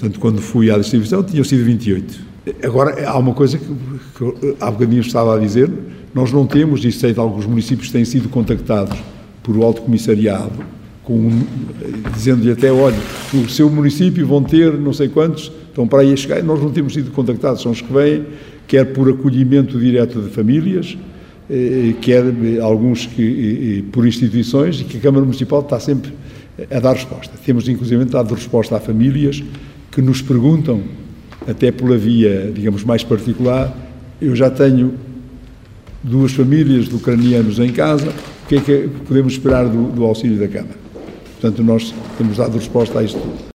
Portanto, quando fui à distribuição, tinham sido 28. Agora, há uma coisa que há bocadinho estava a dizer, nós não temos, e sei de alguns municípios que têm sido contactados por o Alto Comissariado, dizendo-lhe até, olha, no seu município vão ter não sei quantos, estão para aí a chegar, e nós não temos sido contactados, são os que vêm, quer por acolhimento direto de famílias, quer alguns por instituições, e que a Câmara Municipal está sempre a dar resposta. Temos, inclusive, dado resposta a famílias que nos perguntam, até pela via, digamos, mais particular, eu já tenho 2 famílias de ucranianos em casa, o que é que podemos esperar do auxílio da Câmara? Portanto, nós temos dado resposta a isto tudo.